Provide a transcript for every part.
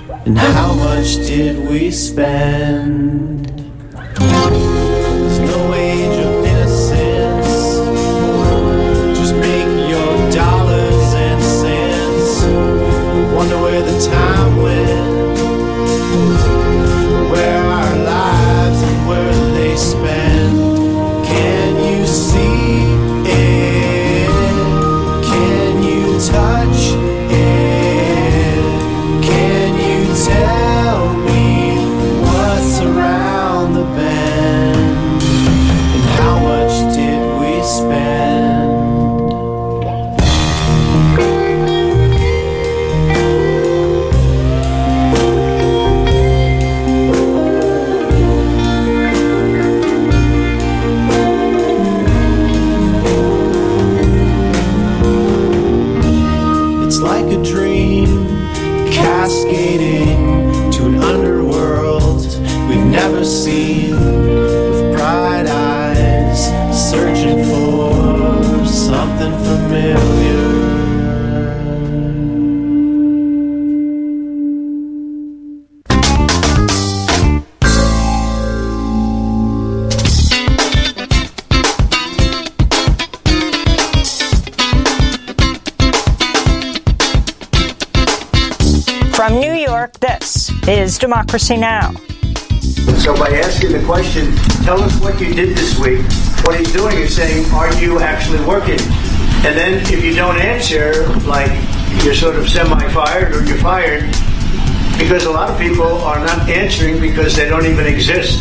And how much did we spend? There's no age of innocence. Just make your dollars and cents. Wonder where the time went, where our lives and where they spend. Can you see it? Can you touch it? Can you tell me what's around the bend? And how much did we spend? It's like a dream, cascading to an underworld we've never seen, with bright eyes, searching for something familiar. From New York, this is Democracy Now! So by asking the question, tell us what you did this week, what he's doing is saying, are you actually working? And then if you don't answer, like you're sort of semi-fired or you're fired, because a lot of people are not answering because they don't even exist.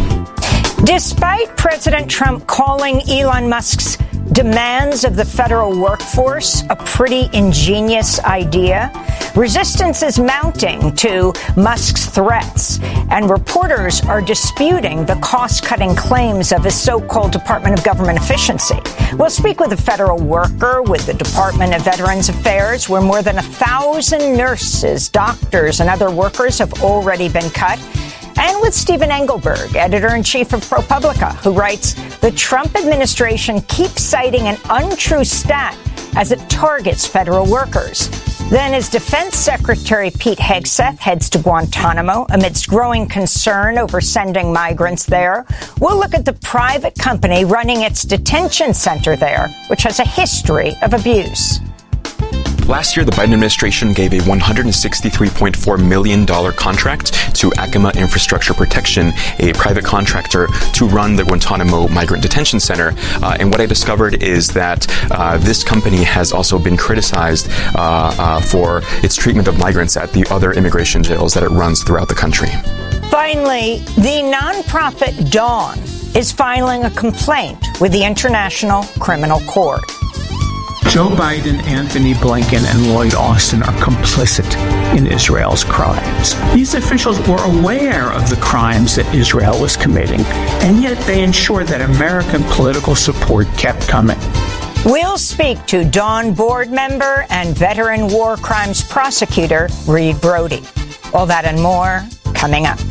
Despite President Trump calling Elon Musk's demands of the federal workforce a pretty ingenious idea, resistance is mounting to Musk's threats, and reporters are disputing the cost-cutting claims of his so-called Department of Government Efficiency. We'll speak with a federal worker with the Department of Veterans Affairs, where more than 1,000 nurses, doctors, and other workers have already been cut. And with Stephen Engelberg, editor-in-chief of ProPublica, who writes, the Trump administration keeps citing an untrue stat as it targets federal workers. Then, as Defense Secretary Pete Hegseth heads to Guantanamo amidst growing concern over sending migrants there, we'll look at the private company running its detention center there, which has a history of abuse. Last year, the Biden administration gave a $163.4 million contract to Acoma Infrastructure Protection, a private contractor, to run the Guantanamo Migrant Detention Center. And what I discovered is that this company has also been criticized for its treatment of migrants at the other immigration jails that it runs throughout the country. Finally, the nonprofit Dawn is filing a complaint with the International Criminal Court. Joe Biden, Anthony Blinken, and Lloyd Austin are complicit in Israel's crimes. These officials were aware of the crimes that Israel was committing, and yet they ensured that American political support kept coming. We'll speak to Dawn board member and veteran war crimes prosecutor Reed Brody. All that and more coming up.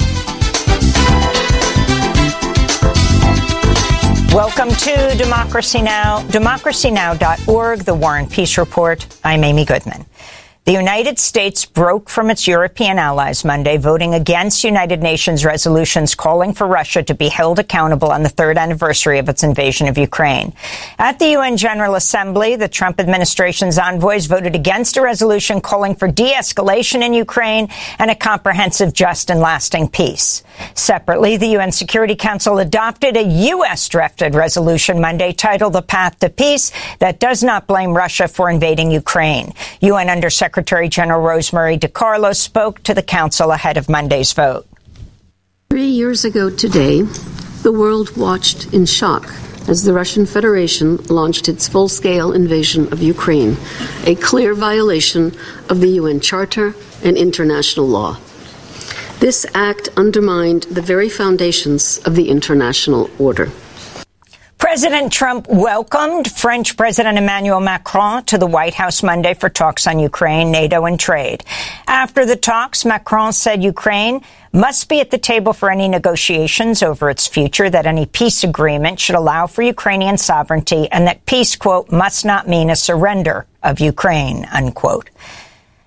Welcome to Democracy Now!, democracynow.org, The War and Peace Report. I'm Amy Goodman. The United States broke from its European allies Monday, voting against United Nations resolutions calling for Russia to be held accountable on the third anniversary of its invasion of Ukraine. At the UN General Assembly, the Trump administration's envoys voted against a resolution calling for de-escalation in Ukraine and a comprehensive, just, and lasting peace. Separately, the UN Security Council adopted a U.S.-drafted resolution Monday titled The Path to Peace that does not blame Russia for invading Ukraine. UN Undersecretary General Rosemary DiCarlo spoke to the Council ahead of Monday's vote. 3 years ago today, the world watched in shock as the Russian Federation launched its full-scale invasion of Ukraine, a clear violation of the UN Charter and international law. This act undermined the very foundations of the international order. President Trump welcomed French President Emmanuel Macron to the White House Monday for talks on Ukraine, NATO, and trade. After the talks, Macron said Ukraine must be at the table for any negotiations over its future, that any peace agreement should allow for Ukrainian sovereignty, and that peace, quote, must not mean a surrender of Ukraine, unquote.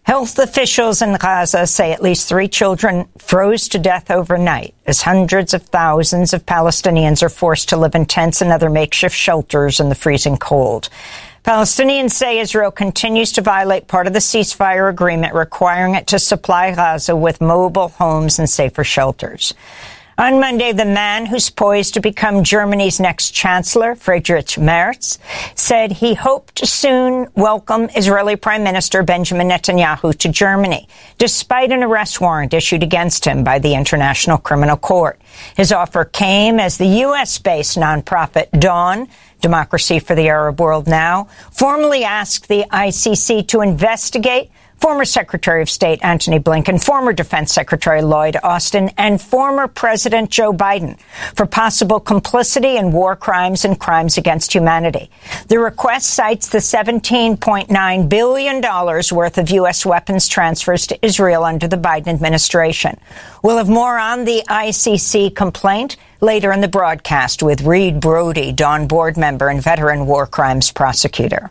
Health officials in Gaza say at least 3 children froze to death overnight as hundreds of thousands of Palestinians are forced to live in tents and other makeshift shelters in the freezing cold. Palestinians say Israel continues to violate part of the ceasefire agreement, requiring it to supply Gaza with mobile homes and safer shelters. On Monday, the man who's poised to become Germany's next chancellor, Friedrich Merz, said he hoped to soon welcome Israeli Prime Minister Benjamin Netanyahu to Germany, despite an arrest warrant issued against him by the International Criminal Court. His offer came as the U.S.-based nonprofit Dawn, Democracy for the Arab World Now, formally asked the ICC to investigate former Secretary of State Antony Blinken, former Defense Secretary Lloyd Austin, and former President Joe Biden for possible complicity in war crimes and crimes against humanity. The request cites the $17.9 billion worth of U.S. weapons transfers to Israel under the Biden administration. We'll have more on the ICC complaint later in the broadcast with Reed Brody, Dawn board member and veteran war crimes prosecutor.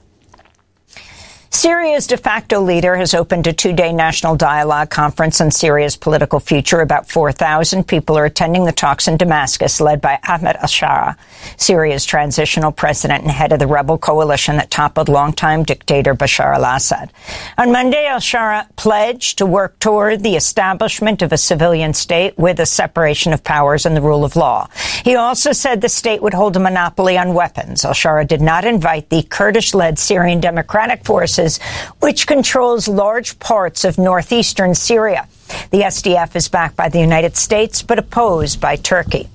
Syria's de facto leader has opened a 2-day national dialogue conference on Syria's political future. About 4,000 people are attending the talks in Damascus, led by Ahmed al-Shara, Syria's transitional president and head of the rebel coalition that toppled longtime dictator Bashar al-Assad. On Monday, al-Shara pledged to work toward the establishment of a civilian state with a separation of powers and the rule of law. He also said the state would hold a monopoly on weapons. Al-Shara did not invite the Kurdish-led Syrian Democratic Forces, which controls large parts of northeastern Syria. The SDF is backed by the United States, but opposed by Turkey.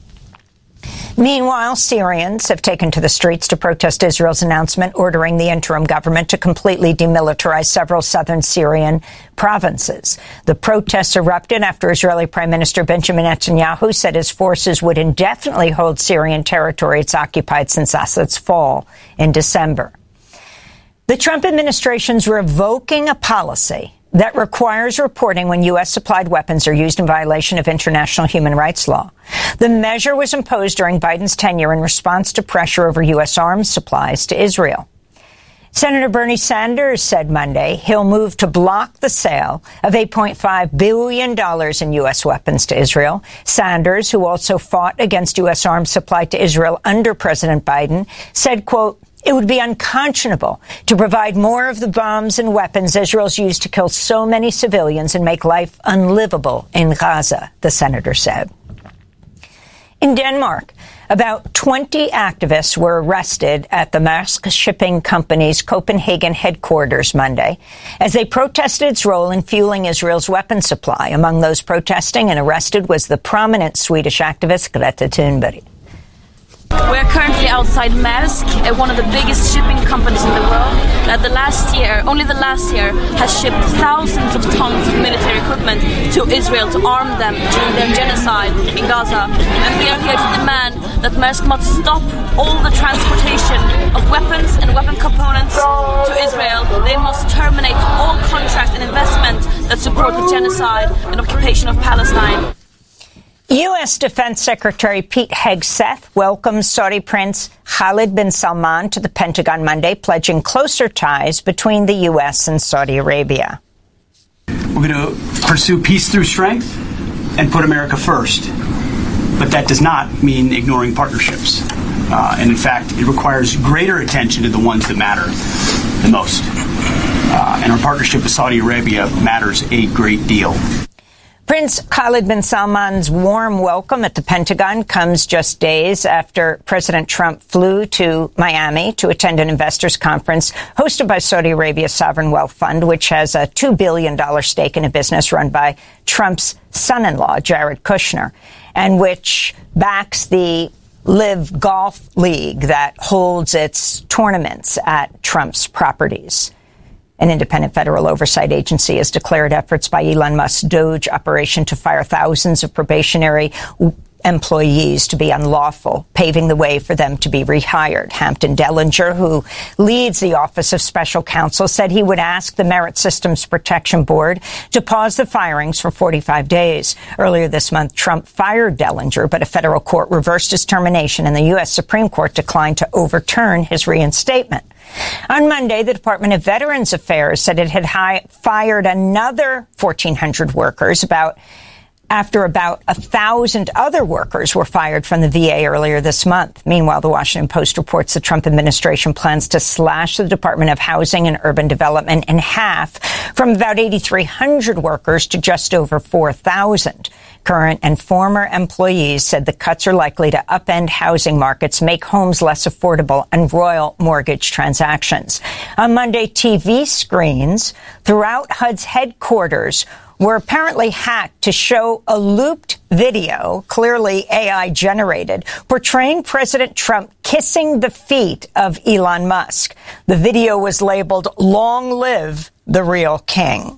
Meanwhile, Syrians have taken to the streets to protest Israel's announcement ordering the interim government to completely demilitarize several southern Syrian provinces. The protests erupted after Israeli Prime Minister Benjamin Netanyahu said his forces would indefinitely hold Syrian territory it's occupied since Assad's fall in December. The Trump administration's revoking a policy that requires reporting when U.S.-supplied weapons are used in violation of international human rights law. The measure was imposed during Biden's tenure in response to pressure over U.S. arms supplies to Israel. Senator Bernie Sanders said Monday he'll move to block the sale of $8.5 billion in U.S. weapons to Israel. Sanders, who also fought against U.S. arms supply to Israel under President Biden, said, quote, "It would be unconscionable to provide more of the bombs and weapons Israel's used to kill so many civilians and make life unlivable in Gaza," the senator said. In Denmark, about 20 activists were arrested at the Maersk Shipping Company's Copenhagen headquarters Monday as they protested its role in fueling Israel's weapons supply. Among those protesting and arrested was the prominent Swedish activist Greta Thunberg. We're currently outside Maersk, one of the biggest shipping companies in the world, that only the last year, has shipped thousands of tons of military equipment to Israel to arm them during their genocide in Gaza. And we are here to demand that Maersk must stop all the transportation of weapons and weapon components to Israel. They must terminate all contracts and investment that support the genocide and occupation of Palestine. U.S. Defense Secretary Pete Hegseth welcomed Saudi Prince Khalid bin Salman to the Pentagon Monday, pledging closer ties between the U.S. and Saudi Arabia. We're going to pursue peace through strength and put America first. But that does not mean ignoring partnerships. And in fact, it requires greater attention to the ones that matter the most. And our partnership with Saudi Arabia matters a great deal. Prince Khalid bin Salman's warm welcome at the Pentagon comes just days after President Trump flew to Miami to attend an investors conference hosted by Saudi Arabia's Sovereign Wealth Fund, which has a $2 billion stake in a business run by Trump's son-in-law, Jared Kushner, and which backs the Live Golf League that holds its tournaments at Trump's properties. An independent federal oversight agency has declared efforts by Elon Musk's Doge operation to fire thousands of probationary employees to be unlawful, paving the way for them to be rehired. Hampton Dellinger, who leads the Office of Special Counsel, said he would ask the Merit Systems Protection Board to pause the firings for 45 days. Earlier this month, Trump fired Dellinger, but a federal court reversed his termination, and the U.S. Supreme Court declined to overturn his reinstatement. On Monday, the Department of Veterans Affairs said it had fired another 1,400 workers after about 1,000 other workers were fired from the VA earlier this month. Meanwhile, the Washington Post reports the Trump administration plans to slash the Department of Housing and Urban Development in half, from about 8,300 workers to just over 4,000. Current and former employees said the cuts are likely to upend housing markets, make homes less affordable, and roil mortgage transactions. On Monday, TV screens throughout HUD's headquarters were apparently hacked to show a looped video, clearly AI generated, portraying President Trump kissing the feet of Elon Musk. The video was labeled "Long Live the Real King."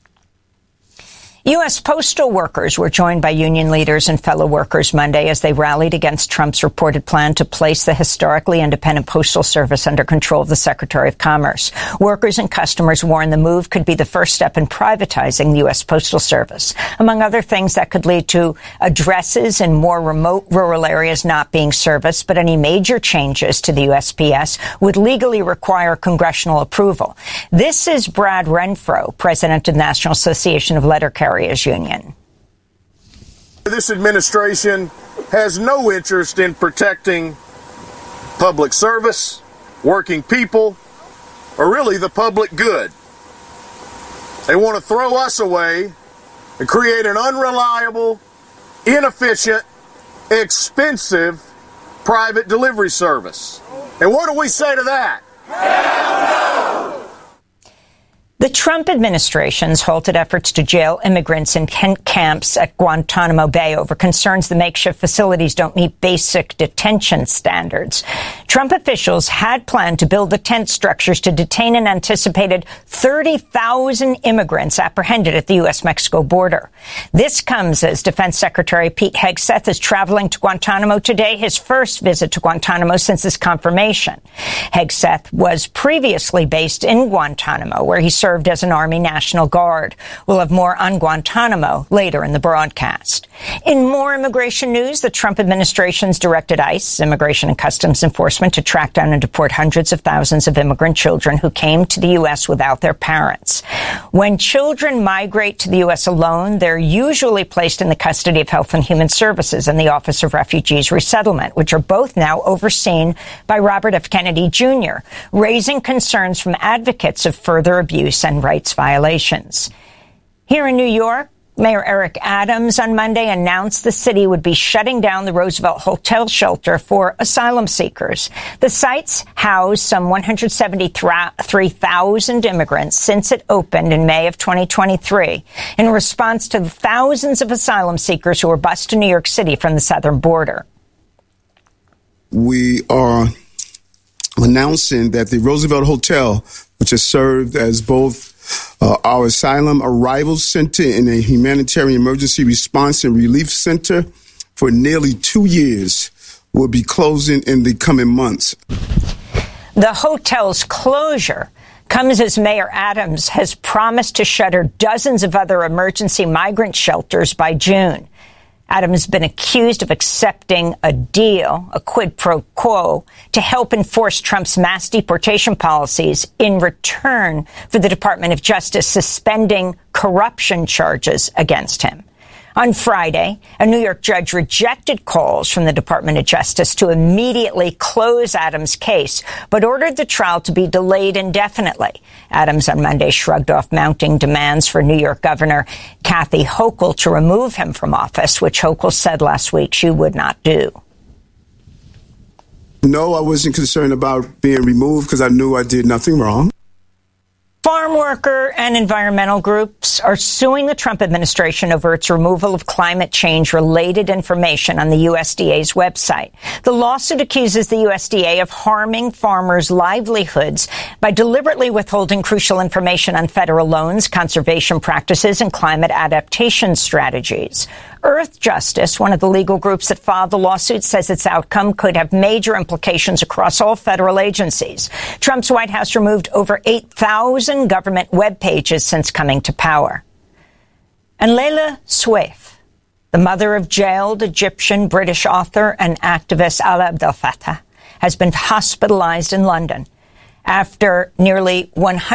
U.S. postal workers were joined by union leaders and fellow workers Monday as they rallied against Trump's reported plan to place the historically independent Postal Service under control of the Secretary of Commerce. Workers and customers warned the move could be the first step in privatizing the U.S. Postal Service. Among other things, that could lead to addresses in more remote rural areas not being serviced, but any major changes to the USPS would legally require congressional approval. This is Brad Renfro, president of the National Association of Letter Carriers Union. This administration has no interest in protecting public service, working people, or really the public good. They want to throw us away and create an unreliable, inefficient, expensive private delivery service. And what do we say to that? Hell no! The Trump administration's halted efforts to jail immigrants in tent camps at Guantanamo Bay over concerns the makeshift facilities don't meet basic detention standards. Trump officials had planned to build the tent structures to detain an anticipated 30,000 immigrants apprehended at the U.S.-Mexico border. This comes as Defense Secretary Pete Hegseth is traveling to Guantanamo today, his first visit to Guantanamo since his confirmation. Hegseth was previously based in Guantanamo, where he served as an Army National Guard. We'll have more on Guantanamo later in the broadcast. In more immigration news, the Trump administration's directed ICE, Immigration and Customs Enforcement, to track down and deport hundreds of thousands of immigrant children who came to the U.S. without their parents. When children migrate to the U.S. alone, they're usually placed in the custody of Health and Human Services and the Office of Refugees Resettlement, which are both now overseen by Robert F. Kennedy Jr., raising concerns from advocates of further abuse and rights violations. Here in New York, Mayor Eric Adams on Monday announced the city would be shutting down the Roosevelt Hotel shelter for asylum seekers. The site's housed some 173,000 immigrants since it opened in May of 2023 in response to the thousands of asylum seekers who were bused to New York City from the southern border. We are announcing that the Roosevelt Hotel, which has served as both our asylum arrival center and a humanitarian emergency response and relief center for nearly 2 years, will be closing in the coming months. The hotel's closure comes as Mayor Adams has promised to shutter dozens of other emergency migrant shelters by June. Adams has been accused of accepting a deal, a quid pro quo, to help enforce Trump's mass deportation policies in return for the Department of Justice suspending corruption charges against him. On Friday, a New York judge rejected calls from the Department of Justice to immediately close Adams' case, but ordered the trial to be delayed indefinitely. Adams on Monday shrugged off mounting demands for New York Governor Kathy Hochul to remove him from office, which Hochul said last week she would not do. No, I wasn't concerned about being removed because I knew I did nothing wrong. Farm worker and environmental groups are suing the Trump administration over its removal of climate change-related information on the USDA's website. The lawsuit accuses the USDA of harming farmers' livelihoods by deliberately withholding crucial information on federal loans, conservation practices, and climate adaptation strategies. Earth Justice, one of the legal groups that filed the lawsuit, says its outcome could have major implications across all federal agencies. Trump's White House removed over 8,000 government web pages since coming to power. And Layla Swaif, the mother of jailed Egyptian British author and activist Alaa Abdel Fattah, has been hospitalized in London after nearly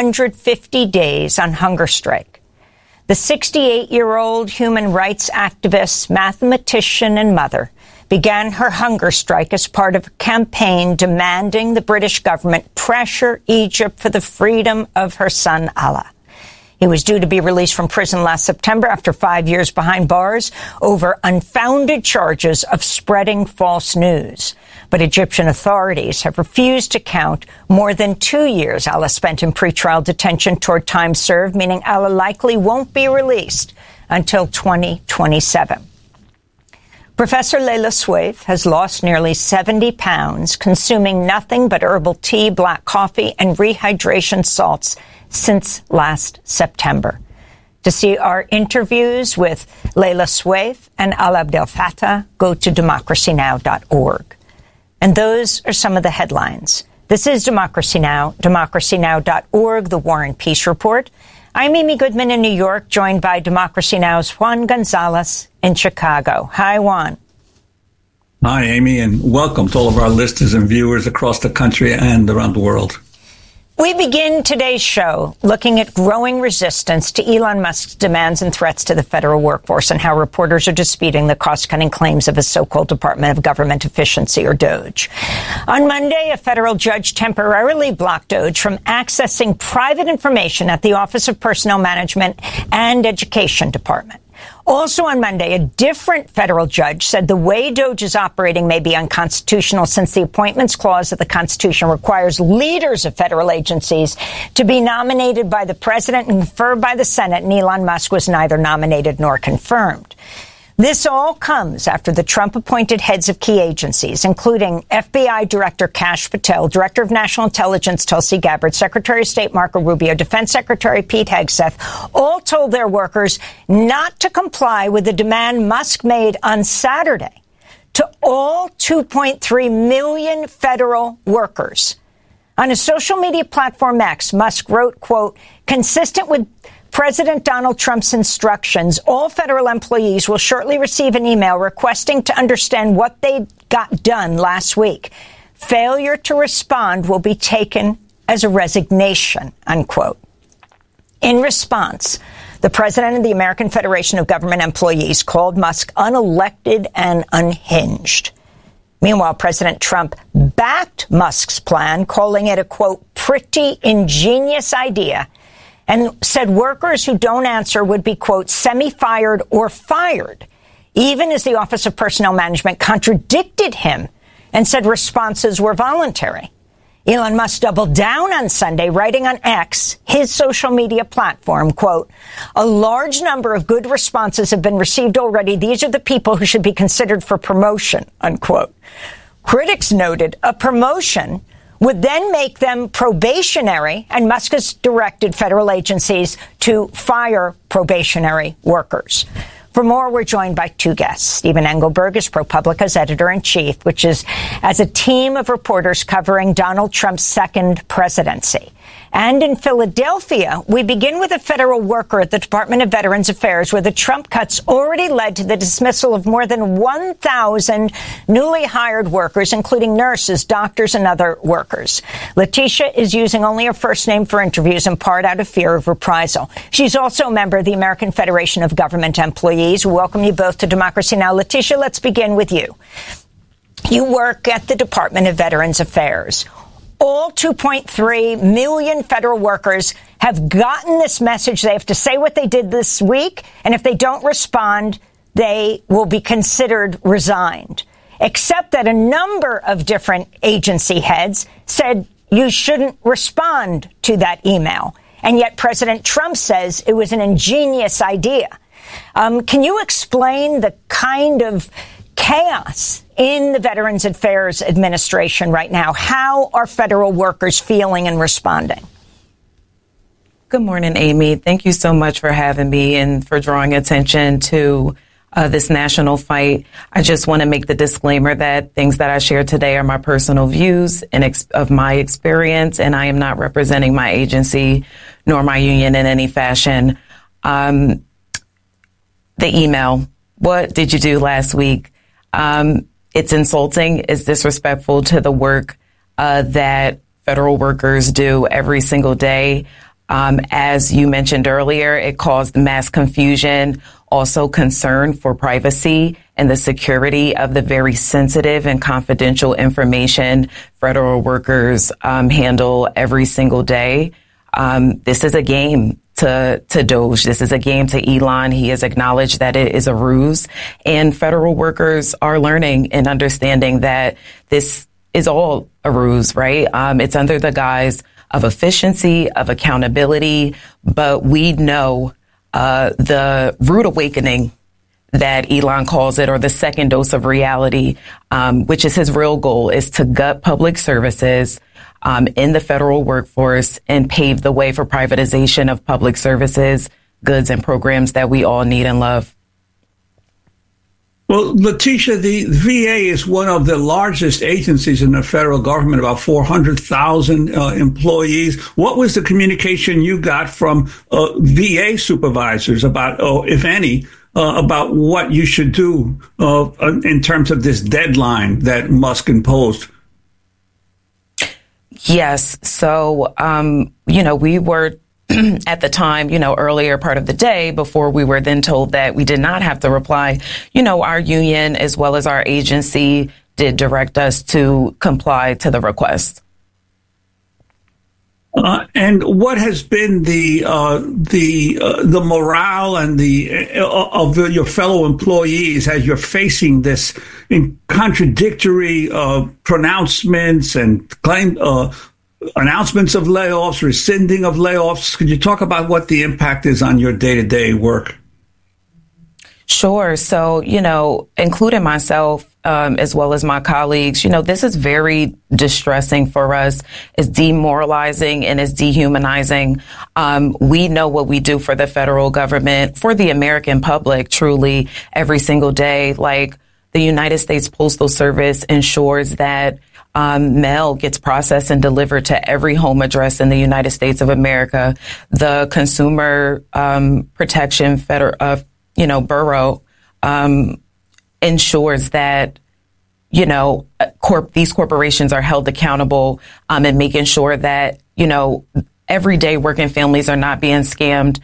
150 days on hunger strike. The 68-year-old human rights activist, mathematician, and mother began her hunger strike as part of a campaign demanding the British government pressure Egypt for the freedom of her son, Alaa. He was due to be released from prison last September after 5 years behind bars over unfounded charges of spreading false news. But Egyptian authorities have refused to count more than 2 years Alaa spent in pretrial detention toward time served, meaning Alaa likely won't be released until 2027. Professor Leila Swaif has lost nearly 70 pounds, consuming nothing but herbal tea, black coffee, and rehydration salts since last September. To see our interviews with Leila Swaif and Alaa Abdel Fattah, go to democracynow.org. And those are some of the headlines. This is Democracy Now!, democracynow.org, the War and Peace Report. I'm Amy Goodman in New York, joined by Democracy Now!'s Juan Gonzalez in Chicago. Hi, Juan. Hi, Amy, and welcome to all of our listeners and viewers across the country and around the world. We begin today's show looking at growing resistance to Elon Musk's demands and threats to the federal workforce and how reporters are disputing the cost-cutting claims of his so-called Department of Government Efficiency, or DOGE. On Monday, a federal judge temporarily blocked DOGE from accessing private information at the Office of Personnel Management and Education Department. Also on Monday, a different federal judge said the way DOGE is operating may be unconstitutional since the Appointments Clause of the Constitution requires leaders of federal agencies to be nominated by the president and conferred by the Senate, and Elon Musk was neither nominated nor confirmed. This all comes after the Trump-appointed heads of key agencies, including FBI Director Kash Patel, Director of National Intelligence Tulsi Gabbard, Secretary of State Marco Rubio, Defense Secretary Pete Hegseth, all told their workers not to comply with the demand Musk made on Saturday to all 2.3 million federal workers. On his social media platform X, Musk wrote, quote, "Consistent with President Donald Trump's instructions, all federal employees will shortly receive an email requesting to understand what they got done last week. Failure to respond will be taken as a resignation," unquote. In response, the president of the American Federation of Government Employees called Musk unelected and unhinged. Meanwhile, President Trump backed Musk's plan, calling it a, quote, "pretty ingenious idea," and said workers who don't answer would be, quote, "semi-fired or fired," even as the Office of Personnel Management contradicted him and said responses were voluntary. Elon Musk doubled down on Sunday, writing on X, his social media platform, quote, "A large number of good responses have been received already. These are the people who should be considered for promotion," unquote. Critics noted a promotion would then make them probationary, and Musk has directed federal agencies to fire probationary workers. For more, we're joined by two guests. Stephen Engelberg is ProPublica's editor-in-chief, which is as a team of reporters covering Donald Trump's second presidency. And in Philadelphia, we begin with a federal worker at the Department of Veterans Affairs, where the Trump cuts already led to the dismissal of more than 1,000 newly hired workers, including nurses, doctors, and other workers. Letitia is using only her first name for interviews, in part out of fear of reprisal. She's also a member of the American Federation of Government Employees. We welcome you both to Democracy Now! Letitia, let's begin with you. You work at the Department of Veterans Affairs. All 2.3 million federal workers have gotten this message. They have to say what they did this week, and if they don't respond, they will be considered resigned. Except that a number of different agency heads said you shouldn't respond to that email. And yet President Trump says it was an ingenious idea. Can you explain the kind of chaos in the Veterans Affairs Administration right now? How are federal workers feeling and responding? Good morning, Amy. Thank you so much for having me and for drawing attention to this national fight. I just want to make the disclaimer that things that I share today are my personal views and of my experience, and I am not representing my agency nor my union in any fashion. The email, what did you do last week? It's insulting. It's disrespectful to the work that federal workers do every single day. As you mentioned earlier, it caused mass confusion, also concern for privacy and the security of the very sensitive and confidential information federal workers handle every single day. This is a game to Doge. This is a game to Elon. He has acknowledged that it is a ruse, and federal workers are learning and understanding that this is all a ruse, right? It's under the guise of efficiency, of accountability, but we know the rude awakening that Elon calls it, or the second dose of reality, which is his real goal, is to gut public services in the federal workforce and pave the way for privatization of public services, goods, and programs that we all need and love. Well, Letitia, the VA is one of the largest agencies in the federal government, about 400,000 employees. What was the communication you got from VA supervisors about, if any, about what you should do in terms of this deadline that Musk imposed? Yes. So, we were at the time, earlier part of the day before we were then told that we did not have to reply, our union as well as our agency did direct us to comply to the request. And what has been the morale and of your fellow employees as you're facing this contradictory pronouncements and announcements of layoffs, rescinding of layoffs? Could you talk about what the impact is on your day-to-day work? Sure. So, including myself, as well as my colleagues, this is very distressing for us. It's demoralizing and it's dehumanizing. We know what we do for the federal government, for the American public, truly every single day. Like, the United States Postal Service ensures that mail gets processed and delivered to every home address in the United States of America. The Consumer Protection Bureau ensures that, these corporations are held accountable and making sure that, everyday working families are not being scammed.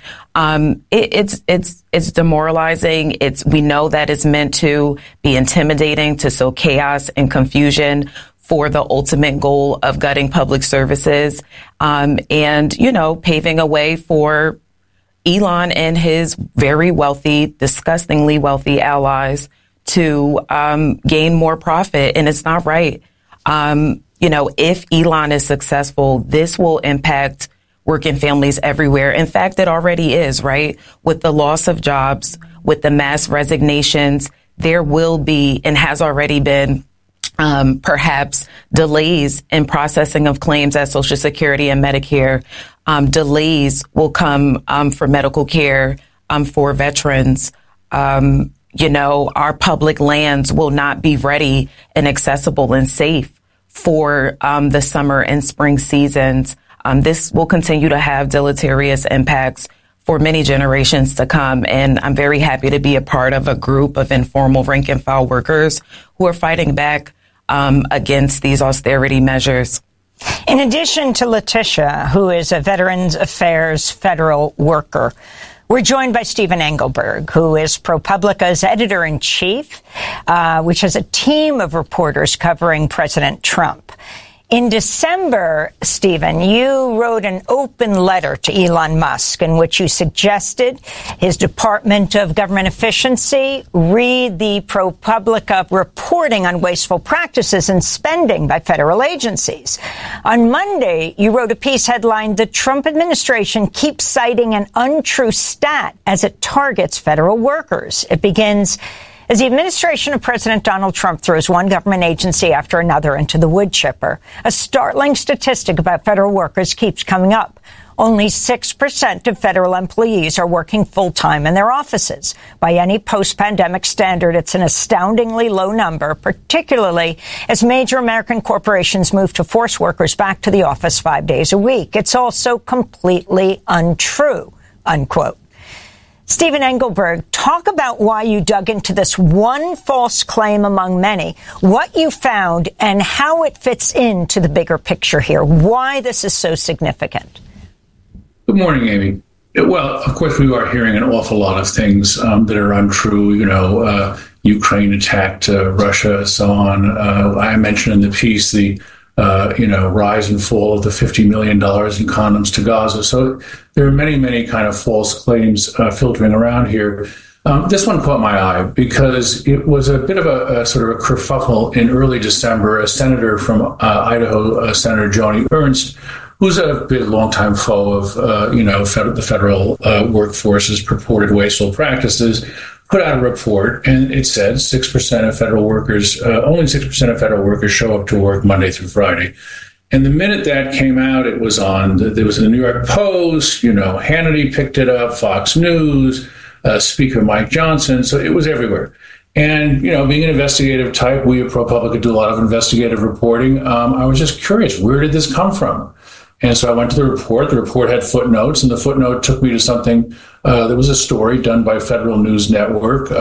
It's demoralizing. We know that it's meant to be intimidating, to sow chaos and confusion for the ultimate goal of gutting public services, and, paving a way for Elon and his very wealthy, disgustingly wealthy allies to gain more profit. And it's not right. If Elon is successful, this will impact working families everywhere. In fact, it already is, right? With the loss of jobs, with the mass resignations, there will be and has already been perhaps delays in processing of claims at Social Security and Medicare. Delays will come for medical care for veterans. Our public lands will not be ready and accessible and safe for the summer and spring seasons. This will continue to have deleterious impacts for many generations to come. And I'm very happy to be a part of a group of informal rank and file workers who are fighting back against these austerity measures. In addition to Letitia, who is a Veterans Affairs federal worker, we're joined by Stephen Engelberg, who is ProPublica's editor-in-chief, which has a team of reporters covering President Trump. In December, Stephen, you wrote an open letter to Elon Musk in which you suggested his Department of Government Efficiency read the ProPublica reporting on wasteful practices and spending by federal agencies. On Monday, you wrote a piece headlined, "The Trump Administration Keeps Citing an Untrue Stat as it Targets Federal Workers." It begins, "As the administration of President Donald Trump throws one government agency after another into the wood chipper, a startling statistic about federal workers keeps coming up. Only 6% of federal employees are working full-time in their offices. By any post-pandemic standard, it's an astoundingly low number, particularly as major American corporations move to force workers back to the office 5 days a week. It's also completely untrue," unquote. Stephen Engelberg, talk about why you dug into this one false claim among many, what you found, and how it fits into the bigger picture here, why this is so significant. Good morning, Amy. Well, of course, we are hearing an awful lot of things that are untrue. Ukraine attacked Russia, so on. I mentioned in the piece the rise and fall of the $50 million in condoms to Gaza. So there are many, many kind of false claims filtering around here. This one caught my eye because it was a bit of a sort of a kerfuffle in early December. A senator from Idaho, Senator Joni Ernst, who's a big, longtime foe of, the federal workforce's purported wasteful practices, put out a report, and it said 6% of federal workers, only 6% of federal workers show up to work Monday through Friday. And the minute that came out, it was there was in the New York Post, Hannity picked it up, Fox News, Speaker Mike Johnson, so it was everywhere. And, being an investigative type, we at ProPublica do a lot of investigative reporting. I was just curious, where did this come from? And so I went to the report. The report had footnotes, and the footnote took me to something. There was a story done by Federal News Network,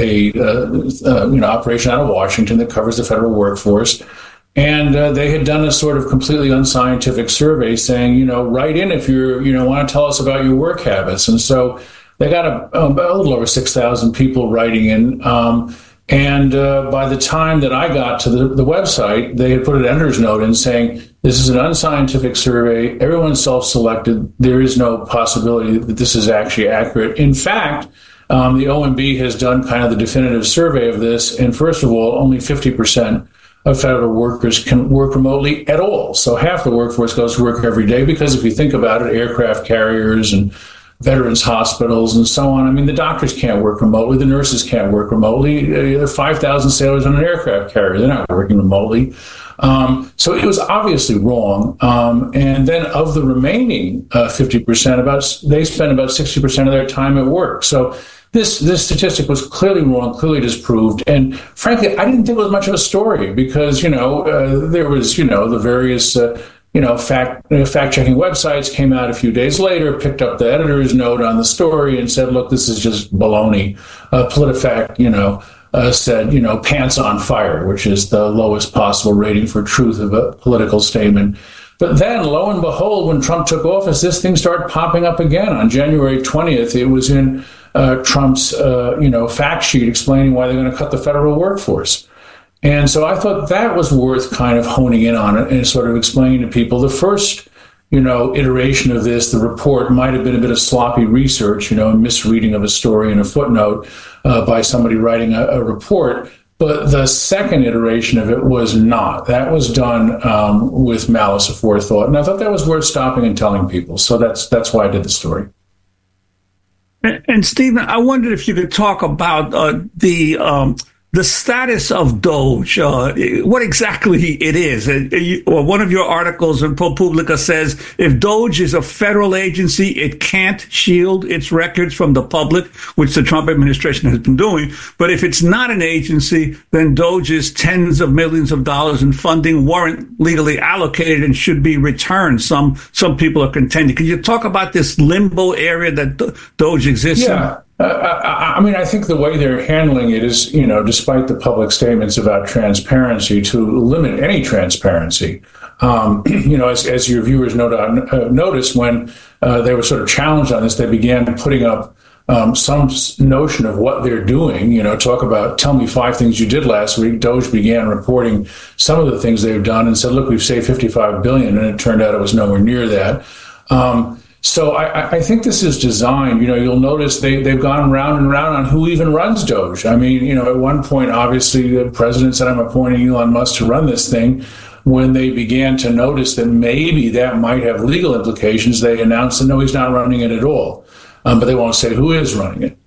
operation out of Washington that covers the federal workforce. And they had done a sort of completely unscientific survey saying, write in if you want to tell us about your work habits. And so they got a little over 6,000 people writing in. And by the time that I got to the website, they had put an editor's note in saying, this is an unscientific survey. Everyone's self-selected. There is no possibility that this is actually accurate. In fact, the OMB has done kind of the definitive survey of this. And first of all, only 50% of federal workers can work remotely at all. So half the workforce goes to work every day because if you think about it, aircraft carriers and veterans hospitals and so on. I mean, the doctors can't work remotely. The nurses can't work remotely. There are 5,000 sailors on an aircraft carrier. They're not working remotely. So it was obviously wrong. And then of the remaining 50%, they spend about 60% of their time at work. So this statistic was clearly wrong, clearly disproved. And frankly, I didn't think it was much of a story because, there was, the various fact-checking websites came out a few days later, picked up the editor's note on the story and said, look, this is just baloney. PolitiFact, said, pants on fire, which is the lowest possible rating for truth of a political statement. But then, lo and behold, when Trump took office, this thing started popping up again. On January 20th, it was in Trump's, fact sheet explaining why they're going to cut the federal workforce. And so I thought that was worth kind of honing in on it and sort of explaining to people. The first, iteration of this, the report might have been a bit of sloppy research, a misreading of a story in a footnote by somebody writing a report. But the second iteration of it was not. That was done with malice aforethought. And I thought that was worth stopping and telling people. So that's why I did the story. And Stephen, I wondered if you could talk about the status of DOGE, what exactly it is. One of your articles in ProPublica says if DOGE is a federal agency, it can't shield its records from the public, which the Trump administration has been doing. But if it's not an agency, then DOGE's tens of millions of dollars in funding weren't legally allocated and should be returned. Some people are contending. Can you talk about this limbo area that DOGE exists in? I think the way they're handling it is, despite the public statements about transparency, to limit any transparency. As your viewers noticed, when they were sort of challenged on this, they began putting up some notion of what they're doing. Tell me 5 things you did last week. DOGE began reporting some of the things they've done and said, look, we've saved $55 billion, and it turned out it was nowhere near that. So I think this is designed, you'll notice they've gone round and round on who even runs DOGE. I mean, at one point, obviously, the president said, I'm appointing Elon Musk to run this thing. When they began to notice that maybe that might have legal implications, they announced that, no, he's not running it at all. But they won't say who is running it.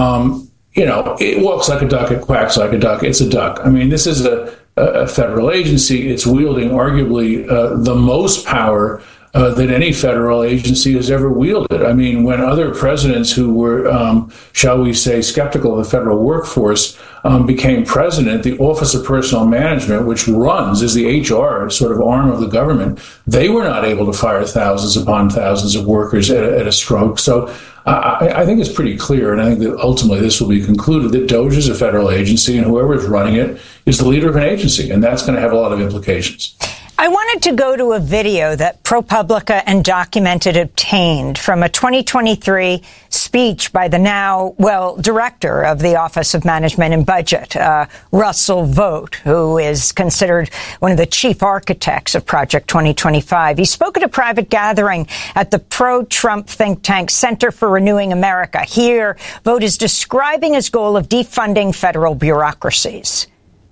It walks like a duck, it quacks like a duck. It's a duck. I mean, this is a federal agency. It's wielding arguably the most power that any federal agency has ever wielded. I mean, when other presidents who were, shall we say, skeptical of the federal workforce became president, the Office of Personnel Management, which is the HR sort of arm of the government, they were not able to fire thousands upon thousands of workers at a stroke. So I think it's pretty clear, and I think that ultimately this will be concluded, that DOGE is a federal agency, and whoever is running it is the leader of an agency, and that's going to have a lot of implications. I wanted to go to a video that ProPublica and Documented obtained from a 2023 speech by the now, director of the Office of Management and Budget, Russell Vought, who is considered one of the chief architects of Project 2025. He spoke at a private gathering at the pro-Trump think tank Center for Renewing America. Here, Vought is describing his goal of defunding federal bureaucracies.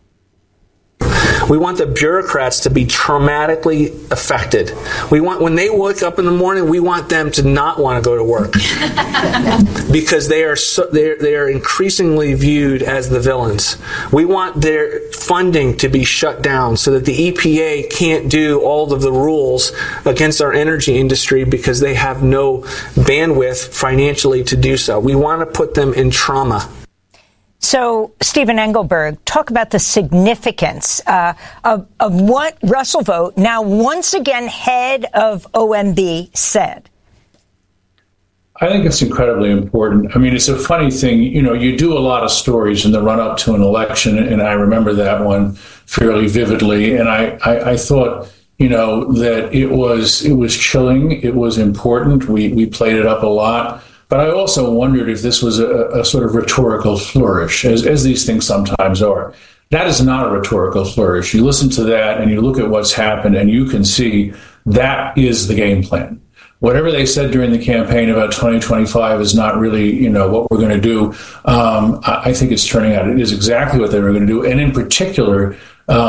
We want the bureaucrats to be traumatically affected. We want, when they wake up in the morning, we want them to not want to go to work because they are increasingly viewed as the villains. We want their funding to be shut down so that the EPA can't do all of the rules against our energy industry because they have no bandwidth financially to do so. We want to put them in trauma. So, Stephen Engelberg, talk about the significance of what Russell Vought, now once again head of OMB, said. I think it's incredibly important. I mean, it's a funny thing. You know, you do a lot of stories in the run-up to an election, and I remember that one fairly vividly. And I thought, you know, that it was chilling. It was important. We played it up a lot. But I also wondered if this was a sort of rhetorical flourish, as these things sometimes are. That is not a rhetorical flourish. You listen to that and you look at what's happened and you can see that is the game plan. Whatever they said during the campaign about 2025 is not really, you know, what we're going to do. I think it's turning out it is exactly what they were going to do. And in particular,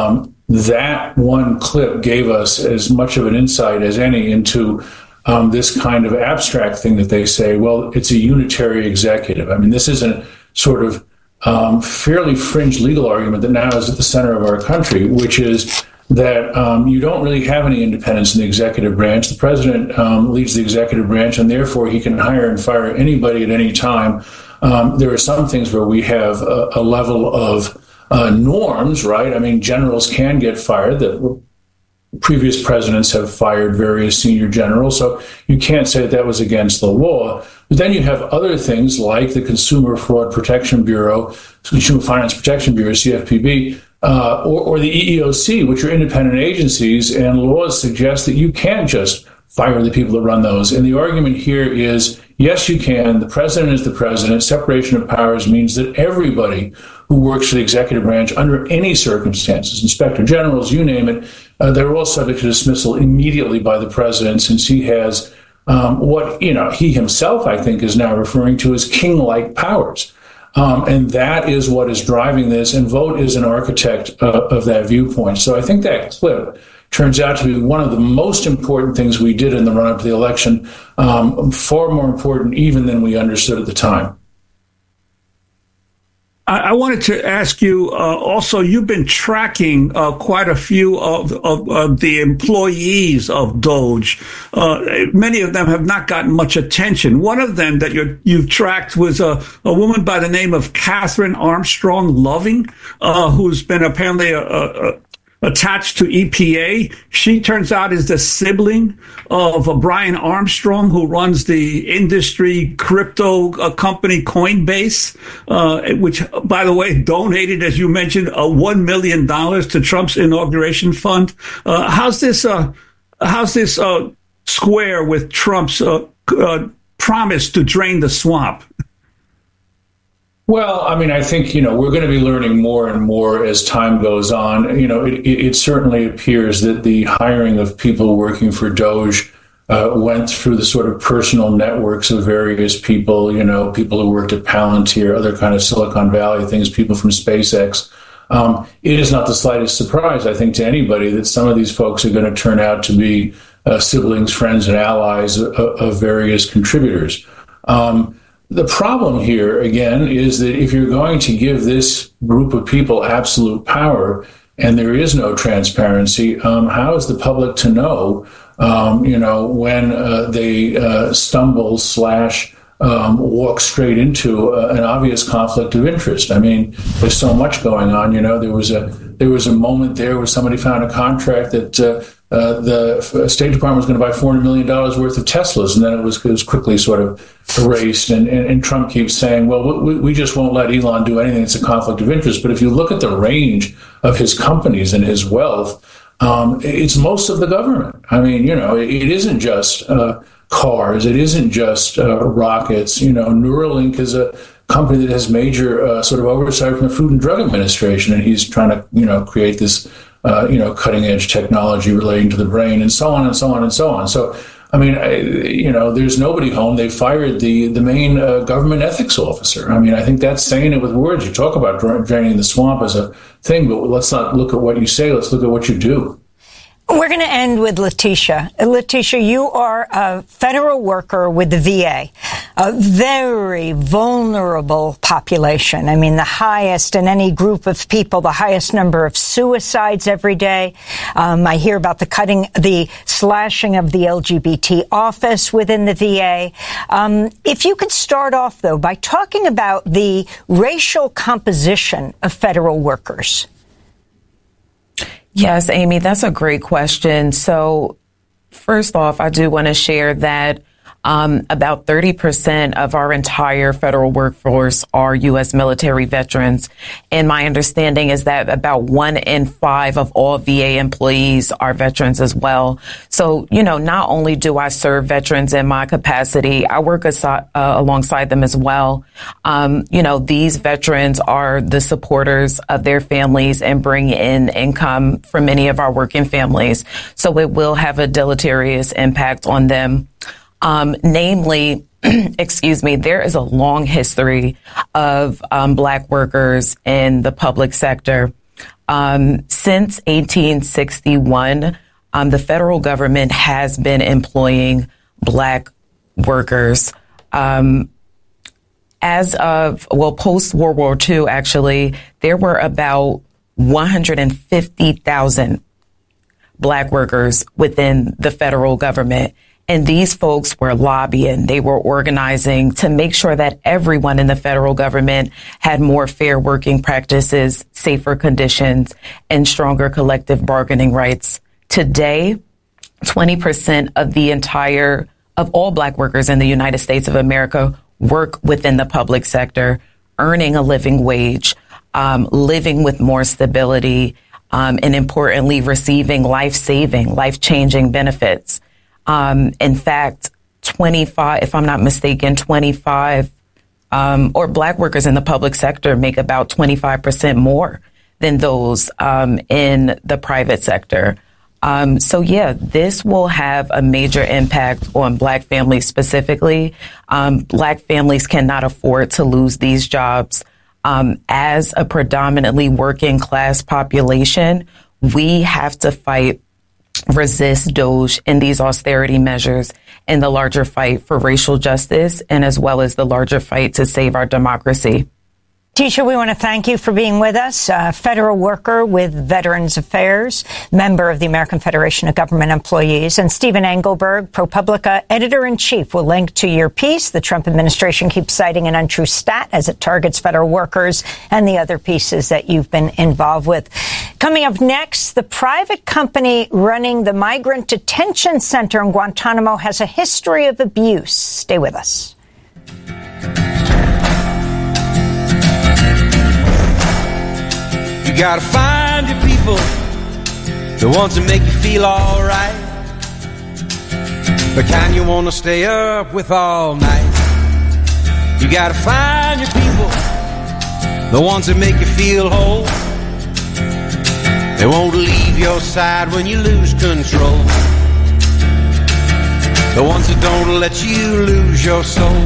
that one clip gave us as much of an insight as any into this kind of abstract thing that they say, well, it's a unitary executive. I mean, this is a sort of fairly fringe legal argument that now is at the center of our country, which is that you don't really have any independence in the executive branch. The president leads the executive branch, and therefore he can hire and fire anybody at any time. There are some things where we have a level of norms, right? I mean, generals can get fired. That previous presidents have fired various senior generals, so you can't say that was against the law. But then you have other things like the Consumer Fraud Protection Bureau, Consumer Finance Protection Bureau, CFPB, or the EEOC, which are independent agencies, and laws suggest that you can't just fire the people that run those. And the argument here is, yes, you can. The president is the president. Separation of powers means that everybody who works for the executive branch under any circumstances, inspector generals, you name it, they're all subject to dismissal immediately by the president, since he has what, you know, he himself, I think, is now referring to as king-like powers. And that is what is driving this. And Vought is an architect of that viewpoint. So I think that clip turns out to be one of the most important things we did in the run-up to the election, far more important even than we understood at the time. I wanted to ask you also, you've been tracking quite a few of the employees of DOGE. Many of them have not gotten much attention. One of them that you've tracked was a woman by the name of Catherine Armstrong Loving, who's been apparently attached to EPA. She turns out is the sibling of Brian Armstrong, who runs the industry crypto company Coinbase, which, by the way, donated, as you mentioned, $1 million to Trump's inauguration fund. How's this square with Trump's promise to drain the swamp? Well, I mean, I think, you know, we're going to be learning more and more as time goes on. You know, it certainly appears that the hiring of people working for DOGE went through the sort of personal networks of various people, you know, people who worked at Palantir, other kind of Silicon Valley things, people from SpaceX. It is not the slightest surprise, I think, to anybody that some of these folks are going to turn out to be siblings, friends, and allies of various contributors. The problem here, again, is that if you're going to give this group of people absolute power and there is no transparency, how is the public to know, you know, when they stumble / walk straight into an obvious conflict of interest? I mean, there's so much going on. You know, there was a moment there where somebody found a contract that the State Department was going to buy $400 million worth of Teslas, and then it was quickly sort of erased. And Trump keeps saying, well, we just won't let Elon do anything that's a conflict of interest. But if you look at the range of his companies and his wealth, it's most of the government. I mean, it isn't just cars. It isn't just rockets. Neuralink is a company that has major sort of oversight from the Food and Drug Administration, and he's trying to, create this, cutting edge technology relating to the brain, and so on and so on and so on. So, I mean, there's nobody home. They fired the main government ethics officer. I mean, I think that's saying it with words. You talk about draining the swamp as a thing, but let's not look at what you say. Let's look at what you do. We're going to end with Letitia. Letitia, you are a federal worker with the VA, a very vulnerable population. I mean, the highest in any group of people, the highest number of suicides every day. I hear about the slashing of the LGBT office within the VA. If you could start off, though, by talking about the racial composition of federal workers. Yes, Amy, that's a great question. So first off, I do want to share that about 30% of our entire federal workforce are U.S. military veterans. And my understanding is that about 1 in 5 of all VA employees are veterans as well. So, not only do I serve veterans in my capacity, I work alongside them as well. These veterans are the supporters of their families and bring in income for many of our working families. So it will have a deleterious impact on them. Namely, there is a long history of Black workers in the public sector. Since 1861, the federal government has been employing Black workers. As of, post-World War II, actually, there were about 150,000 Black workers within the federal government. And these folks were lobbying, they were organizing to make sure that everyone in the federal government had more fair working practices, safer conditions, and stronger collective bargaining rights. Today, 20% of all Black workers in the United States of America work within the public sector, earning a living wage, living with more stability, and importantly, receiving life-saving, life-changing benefits. In fact, 25, if I'm not mistaken, 25, or Black workers in the public sector make about 25% more than those, in the private sector. This will have a major impact on Black families specifically. Black families cannot afford to lose these jobs. As a predominantly working class population, we have to resist DOGE in these austerity measures in the larger fight for racial justice and as well as the larger fight to save our democracy. Letitia, we want to thank you for being with us. Federal worker with Veterans Affairs, member of the American Federation of Government Employees, and Stephen Engelberg, ProPublica editor-in-chief, will link to your piece. The Trump administration keeps citing an untrue stat as it targets federal workers, and the other pieces that you've been involved with. Coming up next, the private company running the migrant detention center in Guantanamo has a history of abuse. Stay with us. You gotta find your people, the ones that make you feel alright, the kind you wanna stay up with all night. You gotta find your people, the ones that make you feel whole. They won't leave your side when you lose control. The ones that don't let you lose your soul.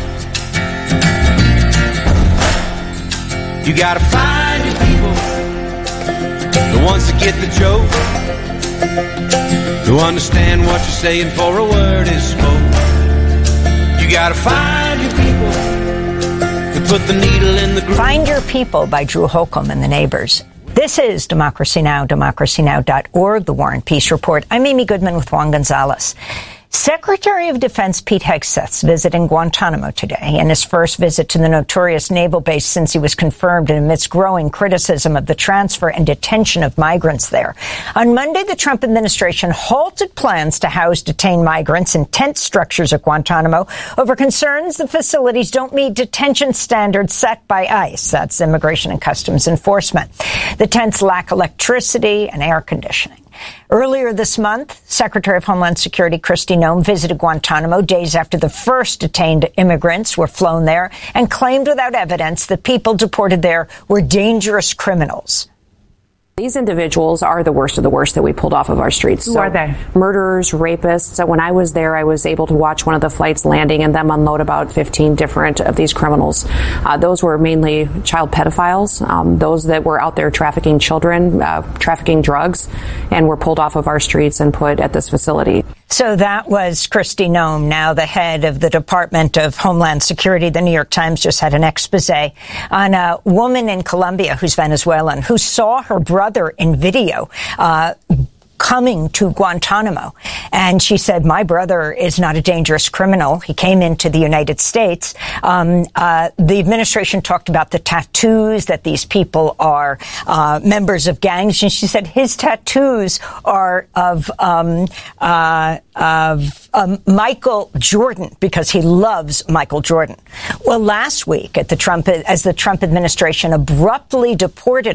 You gotta find your people, the ones that get the joke, who understand what you're saying before a word is spoke. You gotta find your people to put the needle in the groove. Find Your People by Drew Holcomb and the Neighbors. This is Democracy Now!, democracynow.org, The War and Peace Report. I'm Amy Goodman with Juan Gonzalez. Secretary of Defense Pete Hegseth's visiting Guantanamo today, and his first visit to the notorious naval base since he was confirmed, and amidst growing criticism of the transfer and detention of migrants there. On Monday, the Trump administration halted plans to house detained migrants in tent structures at Guantanamo over concerns the facilities don't meet detention standards set by ICE. That's Immigration and Customs Enforcement. The tents lack electricity and air conditioning. Earlier this month, Secretary of Homeland Security Kristi Noem visited Guantanamo days after the first detained immigrants were flown there and claimed without evidence that people deported there were dangerous criminals. These individuals are the worst of the worst that we pulled off of our streets. Who are they? Murderers, rapists. So when I was there, I was able to watch one of the flights landing and them unload about 15 different of these criminals. Those were mainly child pedophiles, those that were out there trafficking children, trafficking drugs, and were pulled off of our streets and put at this facility. So that was Kristi Noem, now the head of the Department of Homeland Security. The New York Times just had an expose on a woman in Colombia who's Venezuelan, who saw her brother in video coming to Guantanamo. And she said, my brother is not a dangerous criminal. He came into the United States. The administration talked about the tattoos, that these people are members of gangs. And she said his tattoos are of Michael Jordan, because he loves Michael Jordan. Well, last week as the Trump administration abruptly deported